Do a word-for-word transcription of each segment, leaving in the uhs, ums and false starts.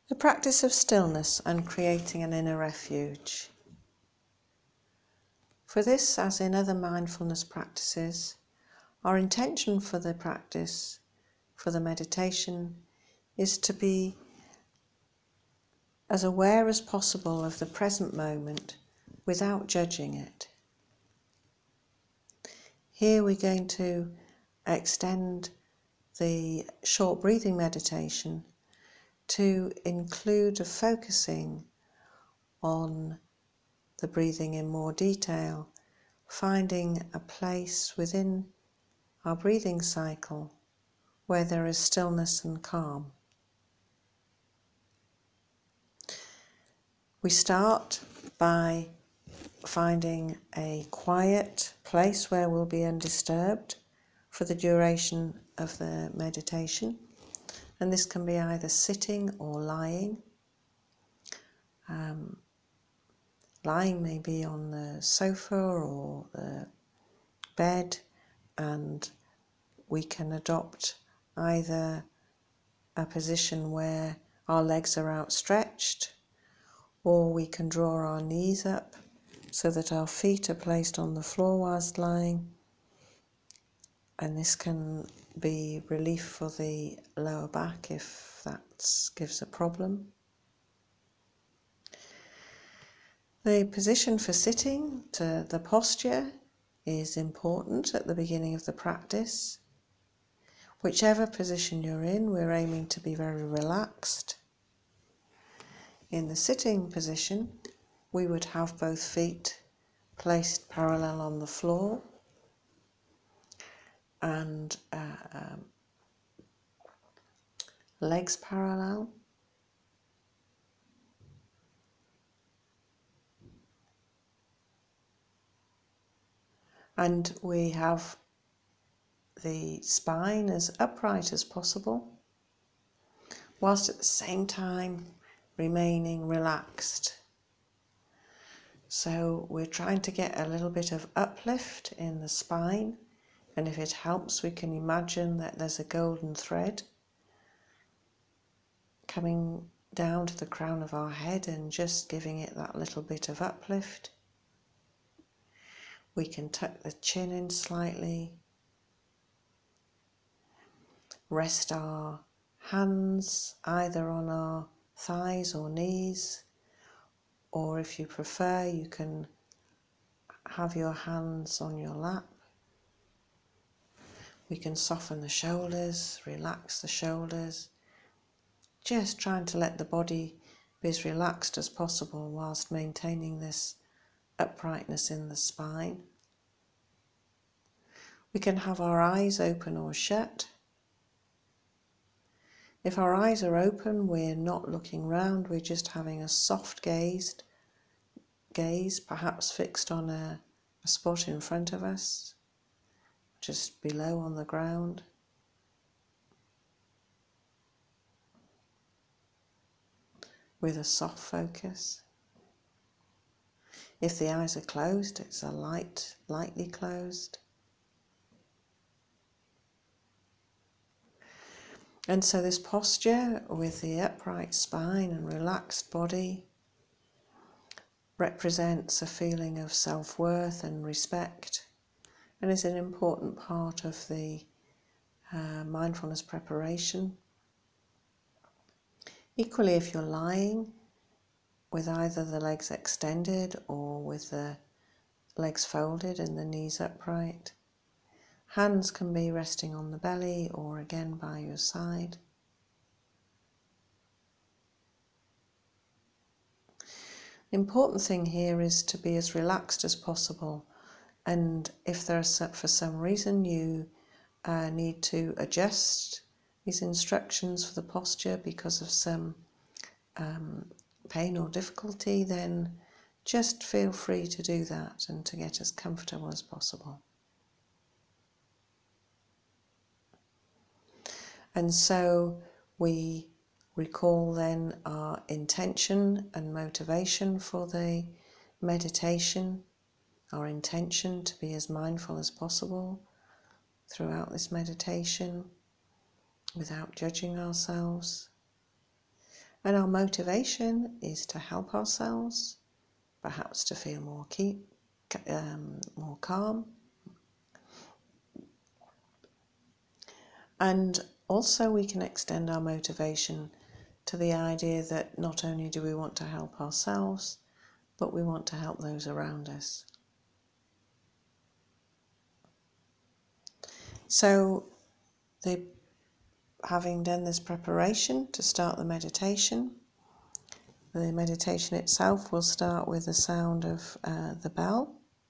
The practice of stillness and creating an inner refuge. For this, as in other mindfulness practices, our intention for the practice, for the meditation, is to be as aware as possible of the present moment without judging it. Here we're going to extend the short breathing meditation to include a focusing on the breathing in more detail, finding a place within our breathing cycle where there is stillness and calm. We start by finding a quiet place where we'll be undisturbed for the duration of the meditation, and this can be either sitting or lying. Um, lying may be on the sofa or the bed, and we can adopt either a position where our legs are outstretched, or we can draw our knees up so that our feet are placed on the floor whilst lying, and this can be relief for the lower back if that gives a problem. The position for sitting, to the posture, is important at the beginning of the practice. Whichever position you're in, we're aiming to be very relaxed. In the sitting position, we would have both feet placed parallel on the floor and uh, um, legs parallel. And we have the spine as upright as possible, whilst at the same time remaining relaxed. So we're trying to get a little bit of uplift in the spine, and if it helps, we can imagine that there's a golden thread coming down to the crown of our head and just giving it that little bit of uplift. We can tuck the chin in slightly, rest our hands either on our thighs or knees, or if you prefer, you can have your hands on your lap. We can soften the shoulders, relax the shoulders, just trying to let the body be as relaxed as possible whilst maintaining this uprightness in the spine. We can have our eyes open or shut. If our eyes are open, we're not looking round, we're just having a soft gazed gaze, perhaps fixed on a, a spot in front of us, just below on the ground. With a soft focus. If the eyes are closed, it's a light, lightly closed. And so this posture with the upright spine and relaxed body represents a feeling of self-worth and respect, and is an important part of the uh, mindfulness preparation. Equally, if you're lying with either the legs extended or with the legs folded and the knees upright, hands can be resting on the belly or again by your side. The important thing here is to be as relaxed as possible, and if there is, for some reason you uh, need to adjust these instructions for the posture because of some um, pain or difficulty, then just feel free to do that and to get as comfortable as possible. And so we recall then our intention and motivation for the meditation, our intention to be as mindful as possible throughout this meditation without judging ourselves. And our motivation is to help ourselves, perhaps to feel more keep, um, more calm. And also we can extend our motivation to the idea that not only do we want to help ourselves, but we want to help those around us. So, the, having done this preparation to start the meditation, the meditation itself will start with the sound of uh, the bell.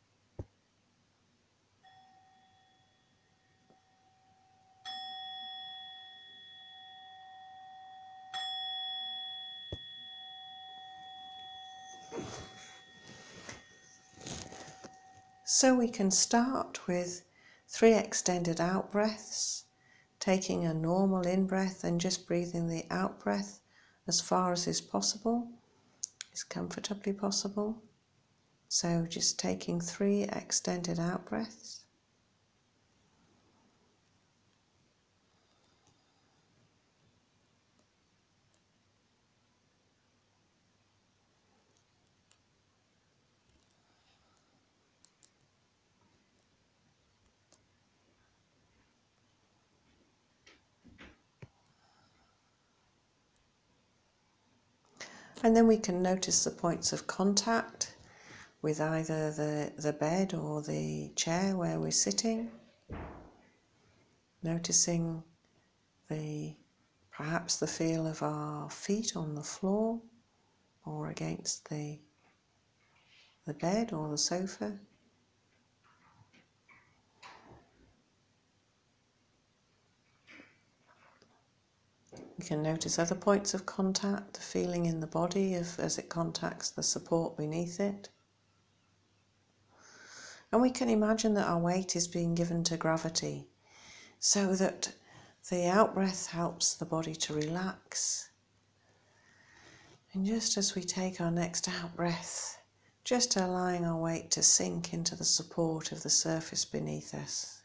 So we can start with three extended out breaths, taking a normal in-breath and just breathing the out-breath as far as is possible, as comfortably possible. So just taking three extended out breaths. And then we can notice the points of contact with either the, the bed or the chair where we're sitting. Noticing the perhaps the feel of our feet on the floor or against the, the bed or the sofa. We can notice other points of contact, the feeling in the body of, as it contacts the support beneath it. And we can imagine that our weight is being given to gravity, so that the out-breath helps the body to relax. And just as we take our next out-breath, just allowing our weight to sink into the support of the surface beneath us.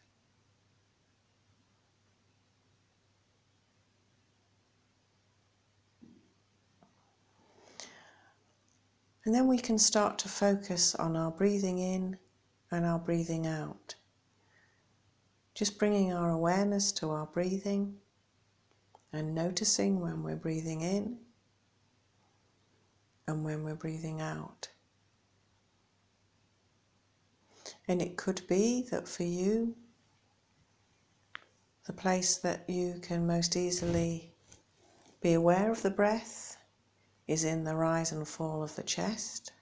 And then we can start to focus on our breathing in and our breathing out. Just bringing our awareness to our breathing and noticing when we're breathing in and when we're breathing out. And it could be that for you, the place that you can most easily be aware of the breath is in the rise and fall of the chest.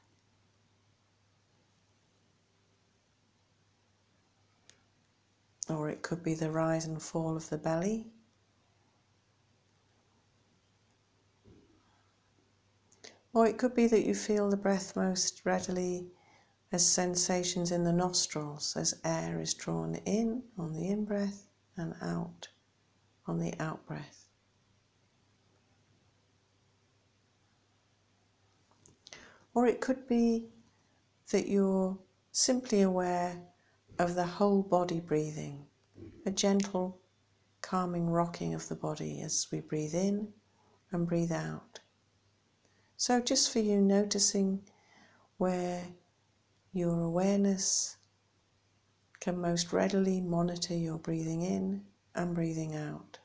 Or it could be the rise and fall of the belly. Or it could be that you feel the breath most readily as sensations in the nostrils, as air is drawn in on the in-breath and out on the out-breath. Or it could be that you're simply aware of the whole body breathing, a gentle, calming rocking of the body as we breathe in and breathe out. So just for you, noticing where your awareness can most readily monitor your breathing in and breathing out.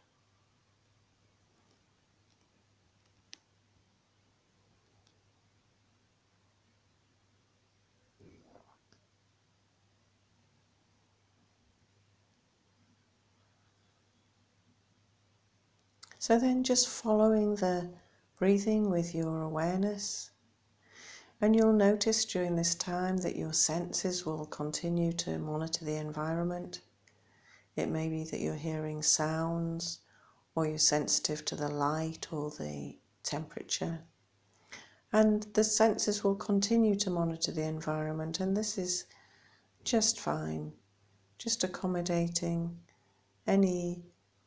So then just following the breathing with your awareness, and you'll notice during this time that your senses will continue to monitor the environment. It may be that you're hearing sounds, or you're sensitive to the light or the temperature. And the senses will continue to monitor the environment, and this is just fine, just accommodating any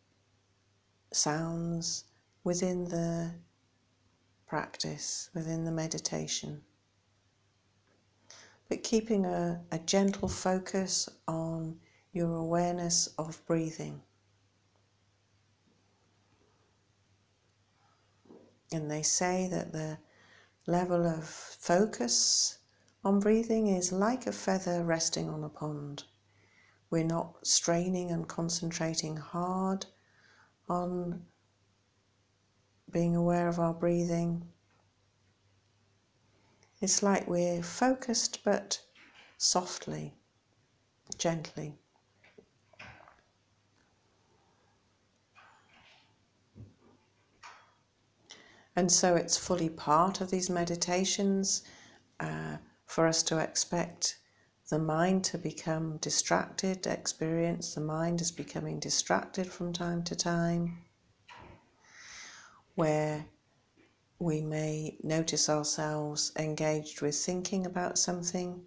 sounds within the practice, within the meditation. But keeping a, a gentle focus on your awareness of breathing. And they say that the level of focus on breathing is like a feather resting on a pond. We're not straining and concentrating hard on being aware of our breathing. It's like we're focused but softly, gently. And so it's fully part of these meditations uh, for us to expect the mind to become distracted, experience the mind as becoming distracted from time to time, where we may notice ourselves engaged with thinking about something.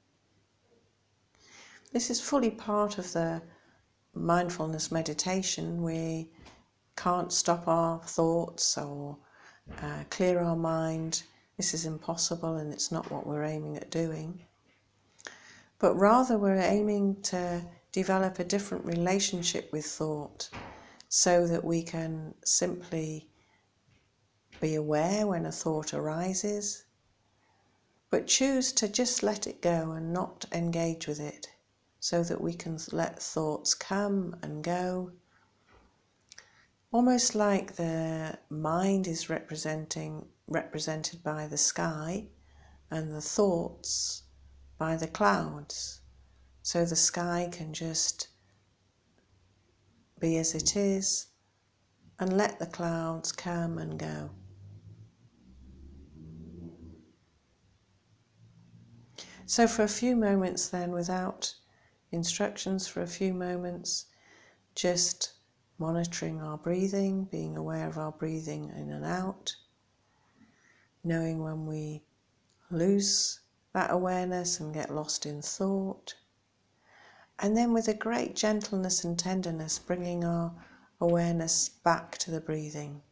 This is fully part of the mindfulness meditation. We can't stop our thoughts or uh, clear our mind. This is impossible, and it's not what we're aiming at doing. But rather we're aiming to develop a different relationship with thought so that we can simply be aware when a thought arises, but choose to just let it go and not engage with it, so that we can let thoughts come and go, almost like the mind is representing represented by the sky and the thoughts by the clouds. So the sky can just be as it is and let the clouds come and go. So for a few moments then, without instructions, for a few moments, just monitoring our breathing, being aware of our breathing in and out, knowing when we lose that awareness and get lost in thought. And then with a great gentleness and tenderness, bringing our awareness back to the breathing.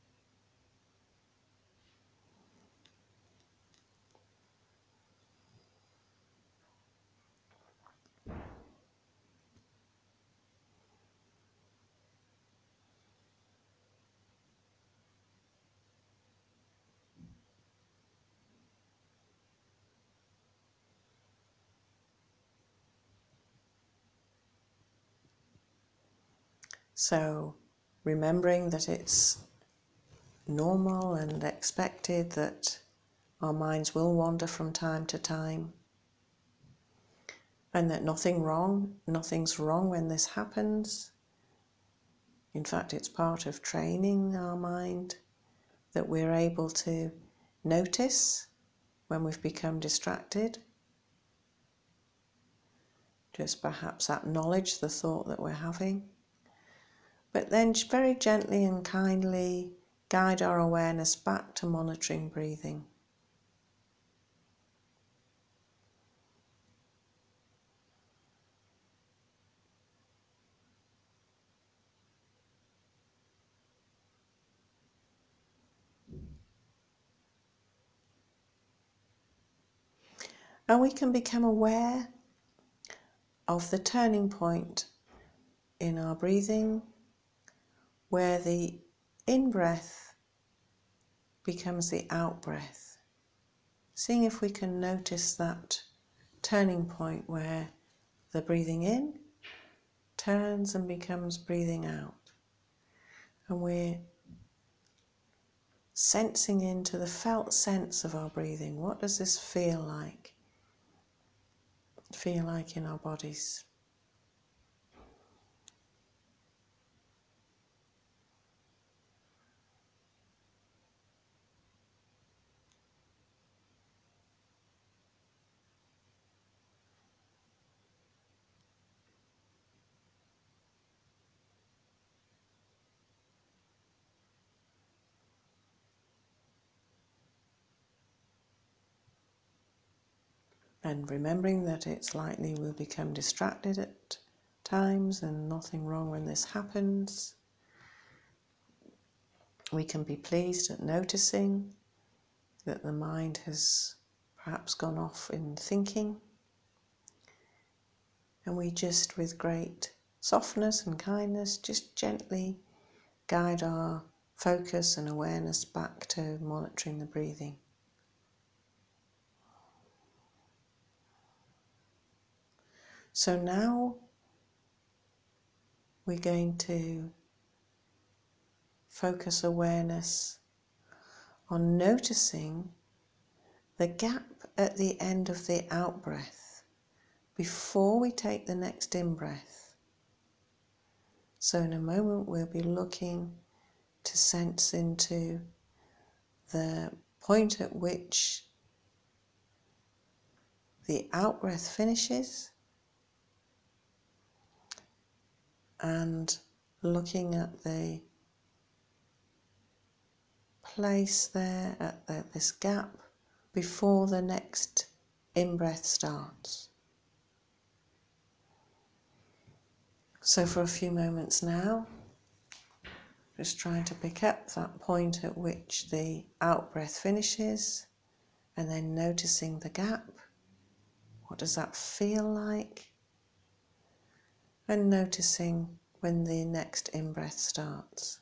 So remembering that it's normal and expected that our minds will wander from time to time, and that nothing wrong, nothing's wrong when this happens. In fact, it's part of training our mind that we're able to notice when we've become distracted. Just perhaps acknowledge the thought that we're having, but then very gently and kindly guide our awareness back to monitoring breathing. And we can become aware of the turning point in our breathing, where the in-breath becomes the out-breath. Seeing if we can notice that turning point where the breathing in turns and becomes breathing out. And we're sensing into the felt sense of our breathing. What does this feel like? Feel like in our bodies? And remembering that it's likely we'll become distracted at times, and nothing wrong when this happens. We can be pleased at noticing that the mind has perhaps gone off in thinking, and we just, with great softness and kindness, just gently guide our focus and awareness back to monitoring the breathing. So now we're going to focus awareness on noticing the gap at the end of the out-breath before we take the next in-breath. So in a moment we'll be looking to sense into the point at which the out-breath finishes and looking at the place there at the, this gap before the next in-breath starts. So for a few moments now, just trying to pick up that point at which the out-breath finishes and then noticing the gap. What does that feel like? And noticing when the next in-breath starts.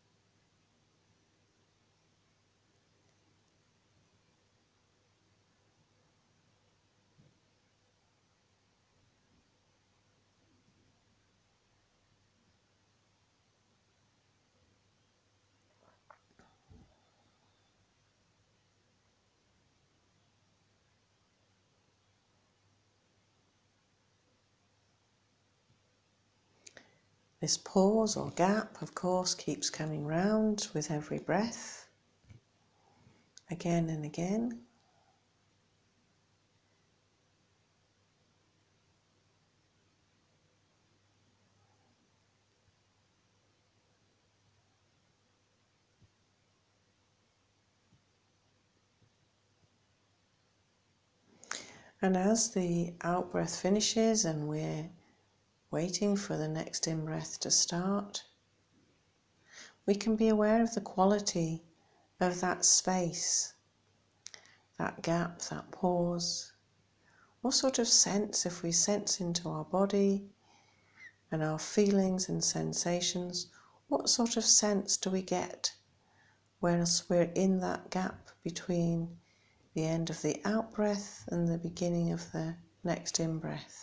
This pause or gap, of course, keeps coming round with every breath, again and again. And as the out-breath finishes and we're waiting for the next in-breath to start, we can be aware of the quality of that space, that gap, that pause. What sort of sense, if we sense into our body and our feelings and sensations, what sort of sense do we get whilst we're in that gap between the end of the out-breath and the beginning of the next in-breath?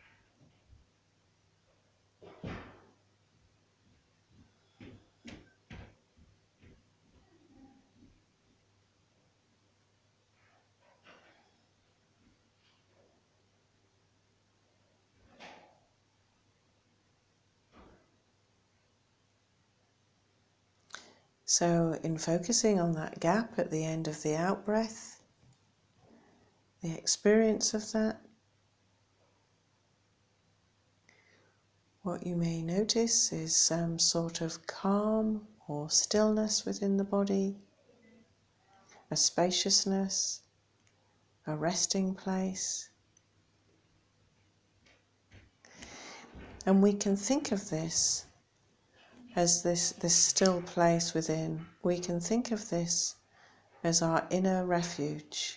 So in focusing on that gap at the end of the out-breath, the experience of that, what you may notice is some sort of calm or stillness within the body, a spaciousness, a resting place. And we can think of this as this, this still place within. We can think of this as our inner refuge.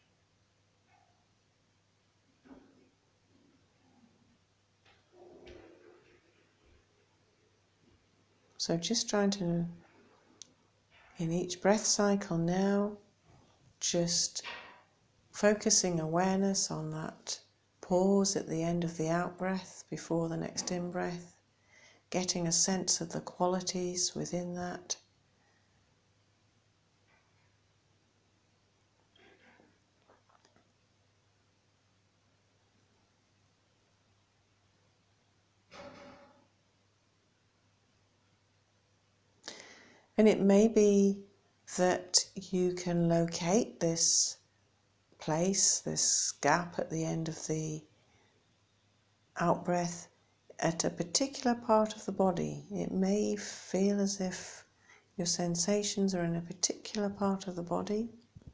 So just trying to, in each breath cycle now, just focusing awareness on that pause at the end of the out-breath before the next in-breath, getting a sense of the qualities within that. And it may be that you can locate this place, this gap at the end of the out-breath at a particular part of the body. It may feel as if your sensations are in a particular part of the body.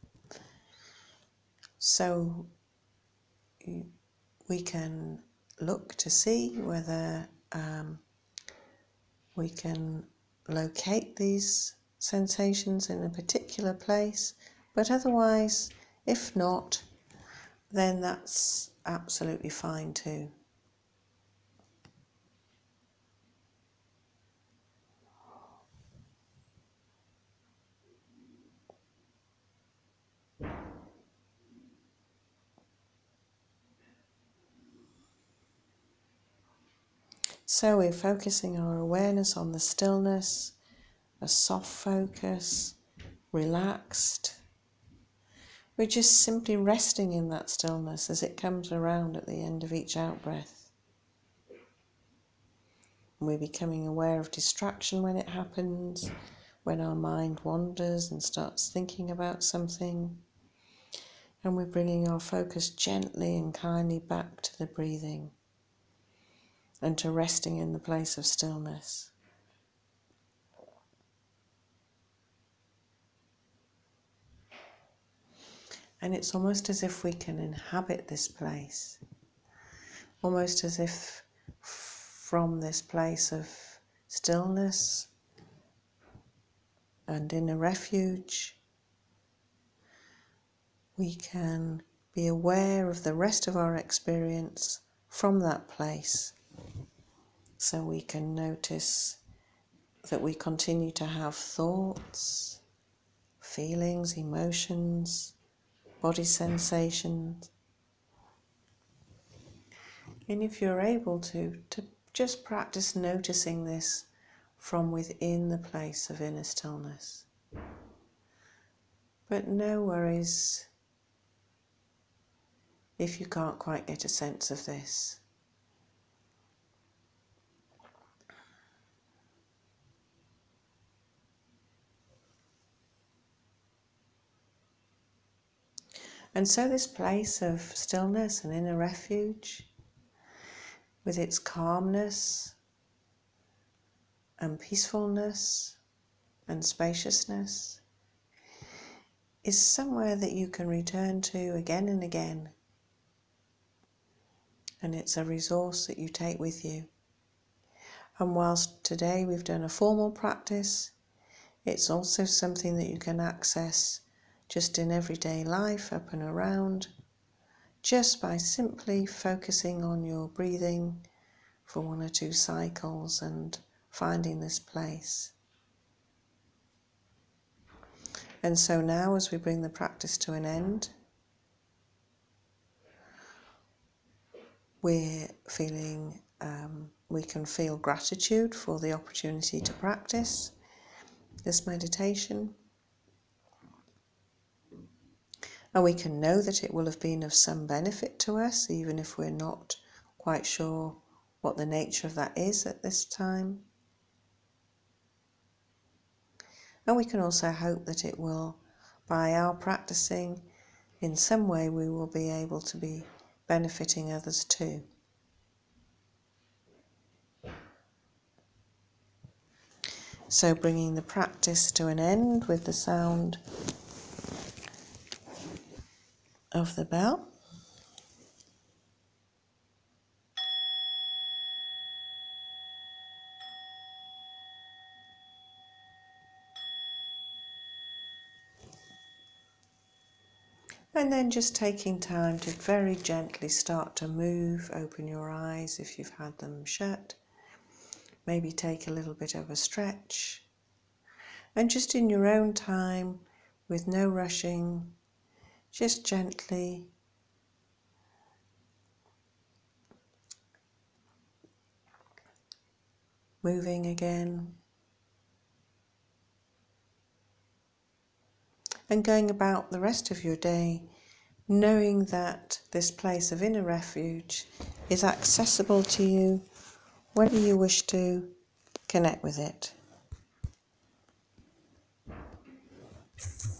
So you, we can look to see whether um, we can locate these sensations in a particular place, but otherwise, if not, then that's absolutely fine too. So we're focusing our awareness on the stillness, a soft focus, relaxed. We're just simply resting in that stillness as it comes around at the end of each out-breath. We're becoming aware of distraction when it happens, when our mind wanders and starts thinking about something. And we're bringing our focus gently and kindly back to the breathing and to resting in the place of stillness. And it's almost as if we can inhabit this place, almost as if from this place of stillness and inner refuge, we can be aware of the rest of our experience from that place. So we can notice that we continue to have thoughts, feelings, emotions, body sensations. And if you're able to, to just practice noticing this from within the place of inner stillness. But no worries if you can't quite get a sense of this. And so this place of stillness and inner refuge, with its calmness and peacefulness and spaciousness, is somewhere that you can return to again and again. And it's a resource that you take with you. And whilst today we've done a formal practice, it's also something that you can access just in everyday life, up and around, just by simply focusing on your breathing for one or two cycles and finding this place. And so now, as we bring the practice to an end, we're feeling, um, we can feel gratitude for the opportunity to practice this meditation. And we can know that it will have been of some benefit to us, even if we're not quite sure what the nature of that is at this time. And we can also hope that it will, by our practicing, in some way we will be able to be benefiting others too. So bringing the practice to an end with the sound of the bell. And then just taking time to very gently start to move, open your eyes if you've had them shut. Maybe take a little bit of a stretch. And just in your own time, with no rushing, just gently moving again. And going about the rest of your day, knowing that this place of inner refuge is accessible to you whenever you wish to connect with it.